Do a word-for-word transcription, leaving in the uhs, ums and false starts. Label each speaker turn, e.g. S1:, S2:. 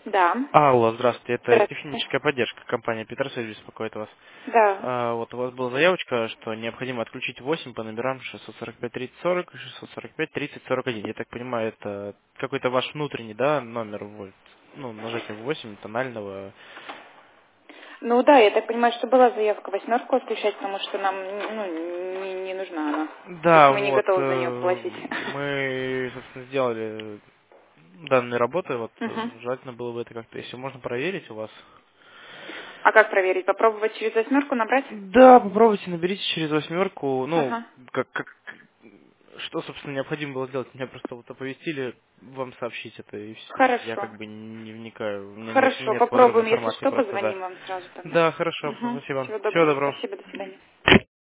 S1: Да.
S2: Алло, здравствуйте, это
S1: Здравствуйте.
S2: техническая поддержка компании Петросервис беспокоит вас.
S1: Да.
S2: А, вот у вас была заявочка, что необходимо отключить восемь по номерам шестьсот сорок пять тридцать сорок и шестьсот сорок пять тридцать сорок один. Я так понимаю, это какой-то ваш внутренний, да, номер, вольт, ну, нажатие восемь тонального.
S1: Ну да, я так понимаю, что была заявка восьмерку отключать, потому что нам ну, не, не нужна она. То есть
S2: Да,
S1: мы не
S2: вот,
S1: готовы за нее
S2: э,
S1: платить.
S2: мы, собственно, сделали данные работы, вот,
S1: Мгм.
S2: желательно было бы это как-то, если можно проверить у вас.
S1: А как проверить? Попробовать через восьмерку набрать?
S2: Да, попробуйте, наберите через восьмерку. Ну,
S1: Ага.
S2: как, как, что, собственно, необходимо было сделать? Меня просто вот оповестили, вам сообщить это, и все. Я
S1: Хорошо.
S2: как бы не вникаю, у меня нет,
S1: Хорошо,
S2: нет подробной
S1: попробуем. Если
S2: информации
S1: что,
S2: просто, да.
S1: позвоним вам сразу тогда.
S2: Да, хорошо,
S1: Угу.
S2: спасибо.
S1: Всего
S2: Всего
S1: доброго.
S2: доброго.
S1: Спасибо, до свидания.